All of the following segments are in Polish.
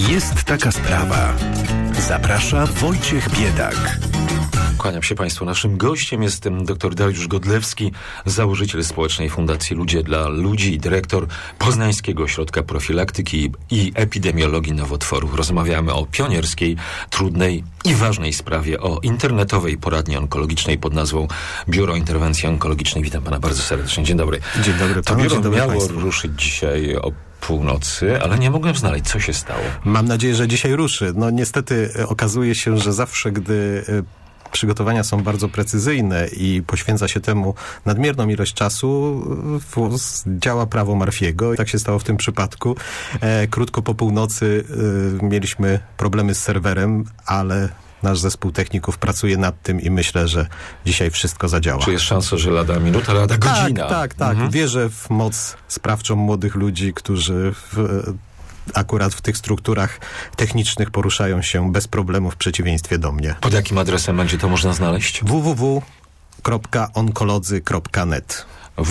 Jest taka sprawa. Zaprasza Wojciech Biedak. Kłaniam się Państwu. Naszym gościem jest dr Dariusz Godlewski, założyciel Społecznej Fundacji Ludzie dla Ludzi i dyrektor Poznańskiego Ośrodka Profilaktyki i Epidemiologii Nowotworów. Rozmawiamy o pionierskiej, trudnej i ważnej sprawie, o internetowej poradni onkologicznej pod nazwą Biuro Interwencji Onkologicznej. Witam Pana bardzo serdecznie. Dzień dobry. Dzień dobry To Panu, biuro miało ruszyć dzisiaj o północy, ale nie mogłem znaleźć, co się stało. Mam nadzieję, że dzisiaj ruszy. No niestety okazuje się, że zawsze, gdy przygotowania są bardzo precyzyjne i poświęca się temu nadmierną ilość czasu, działa prawo Murphy'ego. I tak się stało w tym przypadku. Krótko po północy mieliśmy problemy z serwerem, ale nasz zespół techników pracuje nad tym i myślę, że dzisiaj wszystko zadziała. Czy jest szansa, że lada minuta, lada godzina? Tak. Wierzę w moc sprawczą młodych ludzi, którzy akurat w tych strukturach technicznych poruszają się bez problemu w przeciwieństwie do mnie. Pod jakim adresem będzie to można znaleźć? www.onkolodzy.net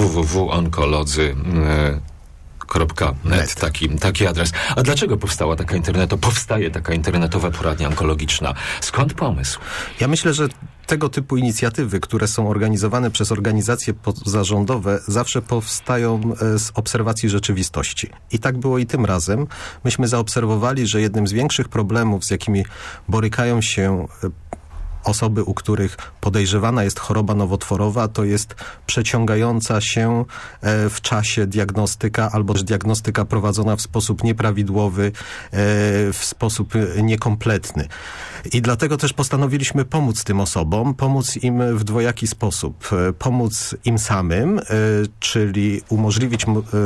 www.onkolodzy.net taki adres. A dlaczego powstaje taka internetowa poradnia onkologiczna? Skąd pomysł? Ja myślę, że tego typu inicjatywy, które są organizowane przez organizacje pozarządowe, zawsze powstają z obserwacji rzeczywistości. I tak było i tym razem. Myśmy zaobserwowali, że jednym z większych problemów, z jakimi borykają się osoby, u których podejrzewana jest choroba nowotworowa, to jest przeciągająca się w czasie diagnostyka, albo też diagnostyka prowadzona w sposób nieprawidłowy, w sposób niekompletny. I dlatego też postanowiliśmy pomóc tym osobom, pomóc im w dwojaki sposób. Pomóc im samym, czyli umożliwić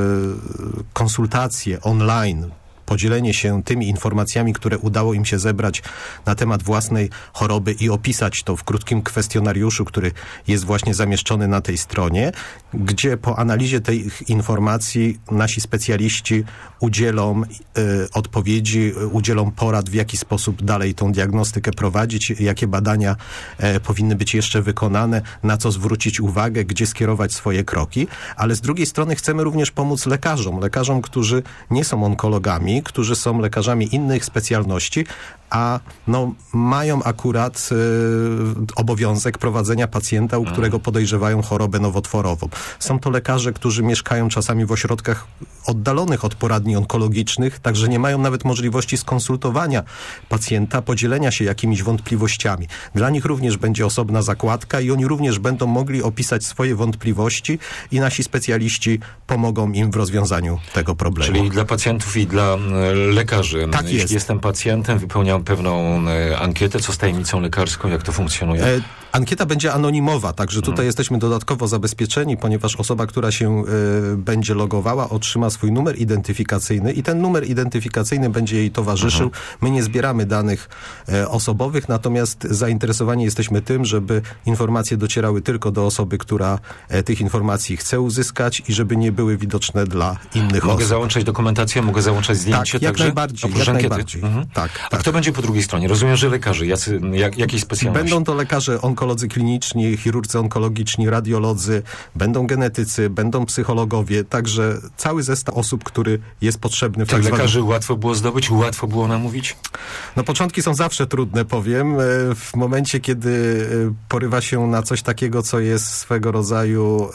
konsultacje online, podzielenie się tymi informacjami, które udało im się zebrać na temat własnej choroby i opisać to w krótkim kwestionariuszu, który jest właśnie zamieszczony na tej stronie, gdzie po analizie tych informacji nasi specjaliści udzielą odpowiedzi, udzielą porad, w jaki sposób dalej tą diagnostykę prowadzić, jakie badania powinny być jeszcze wykonane, na co zwrócić uwagę, gdzie skierować swoje kroki, ale z drugiej strony chcemy również pomóc lekarzom, którzy nie są onkologami, którzy są lekarzami innych specjalności, a mają akurat obowiązek prowadzenia pacjenta, u którego podejrzewają chorobę nowotworową. Są to lekarze, którzy mieszkają czasami w ośrodkach oddalonych od poradni onkologicznych, także nie mają nawet możliwości skonsultowania pacjenta, podzielenia się jakimiś wątpliwościami. Dla nich również będzie osobna zakładka i oni również będą mogli opisać swoje wątpliwości i nasi specjaliści pomogą im w rozwiązaniu tego problemu. Czyli dla pacjentów i dla lekarzy. Tak jest. Jeśli jestem pacjentem, wypełniam pewną ankietę, co z tajemnicą lekarską, jak to funkcjonuje? Ankieta będzie anonimowa, także tutaj jesteśmy dodatkowo zabezpieczeni, ponieważ osoba, która się będzie logowała, otrzyma swój numer identyfikacyjny i ten numer identyfikacyjny będzie jej towarzyszył. My nie zbieramy danych osobowych, natomiast zainteresowani jesteśmy tym, żeby informacje docierały tylko do osoby, która tych informacji chce uzyskać i żeby nie były widoczne dla innych osób. Mogę załączać dokumentację, mogę załączać zdjęcie? Tak, jak także? najbardziej. Oprócz Jak ankiety. najbardziej. Tak. A kto będzie po drugiej stronie? Rozumiem, że lekarze. Jakiej specjalności? Będą to lekarze onkolodzy kliniczni, chirurdzy onkologiczni, radiolodzy, będą genetycy, będą psychologowie, także cały zestaw osób, który jest potrzebny w Tych lekarzy łatwo było zdobyć? Łatwo było namówić? No początki są zawsze trudne, powiem. W momencie, kiedy porywa się na coś takiego, co jest swego rodzaju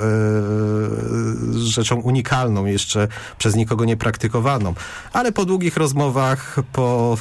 rzeczą unikalną, jeszcze przez nikogo nie praktykowaną. Ale po długich rozmowach, po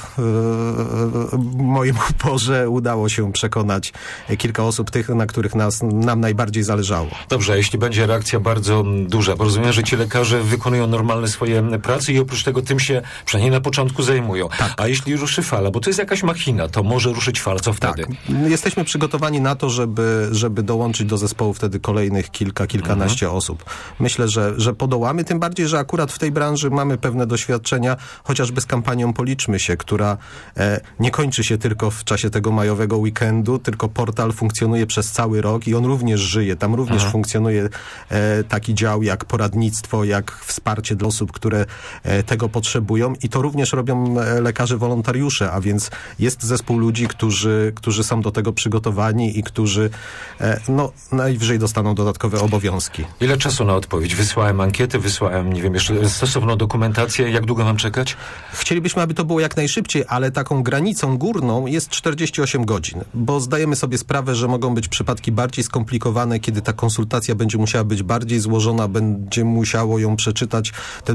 moim uporze udało się przekonać kilka osób, tych, na których nam najbardziej zależało. Dobrze, a jeśli będzie reakcja bardzo duża, bo rozumiem, że ci lekarze wykonują normalne swoje prace i oprócz tego tym się przynajmniej na początku zajmują. Tak. A jeśli ruszy fala, bo to jest jakaś machina, to może ruszyć fala, co wtedy? Tak. Jesteśmy przygotowani na to, żeby dołączyć do zespołu wtedy kolejnych kilkanaście osób. Myślę, że podołamy, tym bardziej, że akurat w tej branży mamy pewne doświadczenia, chociażby z kampanią Policzmy się, która nie kończy się tylko w czasie tego majowego weekendu, tylko portal funkcjonuje przez cały rok i on również żyje. Tam również funkcjonuje taki dział jak poradnictwo, jak wsparcie dla osób, które tego potrzebują i to również robią lekarze wolontariusze, a więc jest zespół ludzi, którzy są do tego przygotowani i którzy najwyżej dostaną dodatkowe obowiązki. Ile czasu na odpowiedź? Wysłałem ankietę, wysłałem, nie wiem, jeszcze stosowną dokumentację. Jak długo mam czekać? Chcielibyśmy, aby to było jak najszybciej, ale taką granicą górną jest 48 godzin, bo zdajemy sobie sprawę, że mogą być przypadki bardziej skomplikowane, kiedy ta konsultacja będzie musiała być bardziej złożona, będzie musiało ją przeczytać,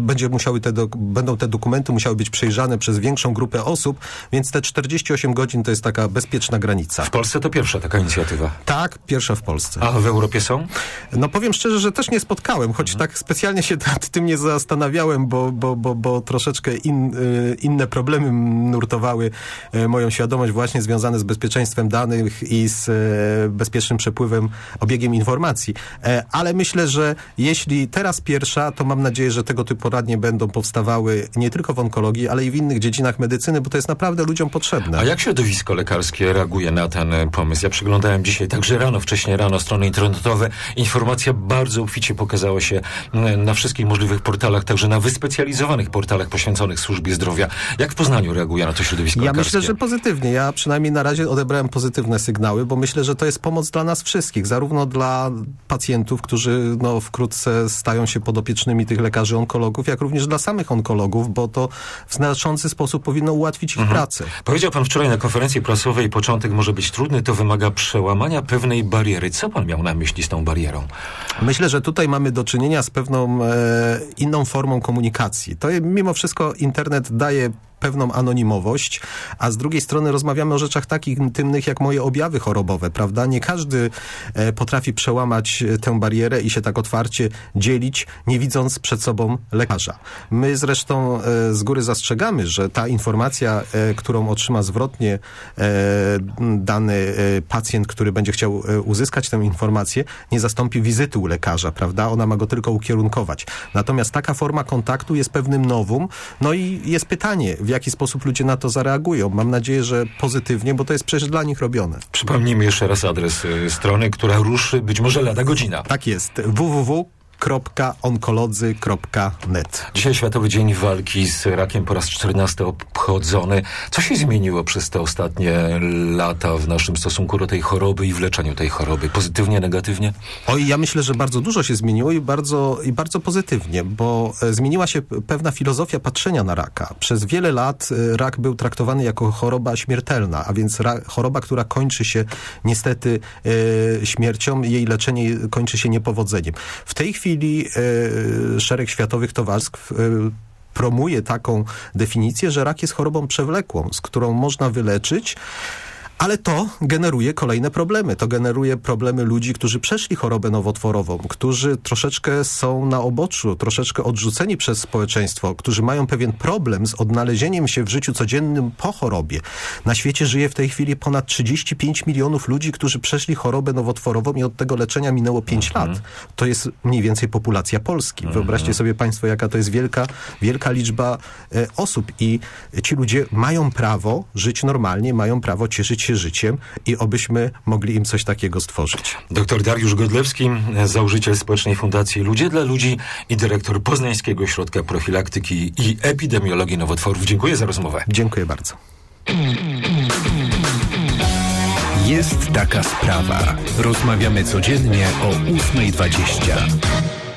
będą te dokumenty musiały być przejrzane przez większą grupę osób, więc te 48 godzin to jest taka bezpieczna granica. W Polsce to pierwsza taka inicjatywa? Tak, pierwsza w Polsce. A w Europie są? No powiem szczerze, że też nie spotkałem, choć tak specjalnie się nad tym nie zastanawiałem, bo troszeczkę inne problemy nurtowały moją świadomość właśnie związane z bezpieczeństwem danych i z bezpiecznym przepływem, obiegiem informacji. Ale myślę, że jeśli teraz pierwsza, to mam nadzieję, że tego typu poradnie będą powstawały nie tylko w onkologii, ale i w innych dziedzinach medycyny, bo to jest naprawdę ludziom potrzebne. A jak środowisko lekarskie reaguje na ten pomysł? Ja przeglądałem dzisiaj także wcześniej rano strony internetowe. Informacja bardzo obficie pokazała się na wszystkich możliwych portalach, także na wyspecjalizowanych portalach poświęconych służbie zdrowia. Jak w Poznaniu reaguje na to środowisko lekarskie? Ja myślę, że pozytywnie. Ja przynajmniej na razie odebrałem pozytywne sygnały, bo myślę, że to jest pomoc dla nas wszystkich, zarówno dla pacjentów, którzy wkrótce stają się podopiecznymi tych lekarzy onkologów, jak również dla samych onkologów, bo to w znaczący sposób powinno ułatwić ich pracę. Powiedział pan wczoraj na konferencji prasowej, początek może być trudny, to wymaga przełamania pewnej bariery. Co pan miał na myśli z tą barierą? Myślę, że tutaj mamy do czynienia z pewną inną formą komunikacji. To mimo wszystko internet daje pewną anonimowość, a z drugiej strony rozmawiamy o rzeczach takich intymnych jak moje objawy chorobowe, prawda? Nie każdy potrafi przełamać tę barierę i się tak otwarcie dzielić, nie widząc przed sobą lekarza. My zresztą z góry zastrzegamy, że ta informacja, którą otrzyma zwrotnie dany pacjent, który będzie chciał uzyskać tę informację, nie zastąpi wizyty u lekarza, prawda? Ona ma go tylko ukierunkować. Natomiast taka forma kontaktu jest pewnym novum, no i jest pytanie, w jaki sposób ludzie na to zareagują. Mam nadzieję, że pozytywnie, bo to jest przecież dla nich robione. Przypomnijmy jeszcze raz adres strony, która ruszy być może lada godzina. Tak jest. www.onkolodzy.net. Dzisiaj Światowy Dzień Walki z Rakiem po raz 14 obchodzony. Co się zmieniło przez te ostatnie lata w naszym stosunku do tej choroby i w leczeniu tej choroby? Pozytywnie, negatywnie? Oj, ja myślę, że bardzo dużo się zmieniło i bardzo pozytywnie, bo zmieniła się pewna filozofia patrzenia na raka. Przez wiele lat rak był traktowany jako choroba śmiertelna, a więc choroba, która kończy się niestety śmiercią, jej leczenie kończy się niepowodzeniem. W tej chwili szereg światowych towarzystw promuje taką definicję, że rak jest chorobą przewlekłą, z którą można wyleczyć, ale to generuje kolejne problemy. To generuje problemy ludzi, którzy przeszli chorobę nowotworową, którzy troszeczkę są na oboczu, troszeczkę odrzuceni przez społeczeństwo, którzy mają pewien problem z odnalezieniem się w życiu codziennym po chorobie. Na świecie żyje w tej chwili ponad 35 milionów ludzi, którzy przeszli chorobę nowotworową i od tego leczenia minęło 5 lat. To jest mniej więcej populacja Polski. Wyobraźcie sobie państwo, jaka to jest wielka liczba osób i ci ludzie mają prawo żyć normalnie, mają prawo cieszyć się życiem i obyśmy mogli im coś takiego stworzyć. Dr Dariusz Godlewski, założyciel Społecznej Fundacji Ludzie dla Ludzi i dyrektor Poznańskiego Ośrodka Profilaktyki i Epidemiologii Nowotworów. Dziękuję za rozmowę. Dziękuję bardzo. Jest taka sprawa. Rozmawiamy codziennie o 8:20.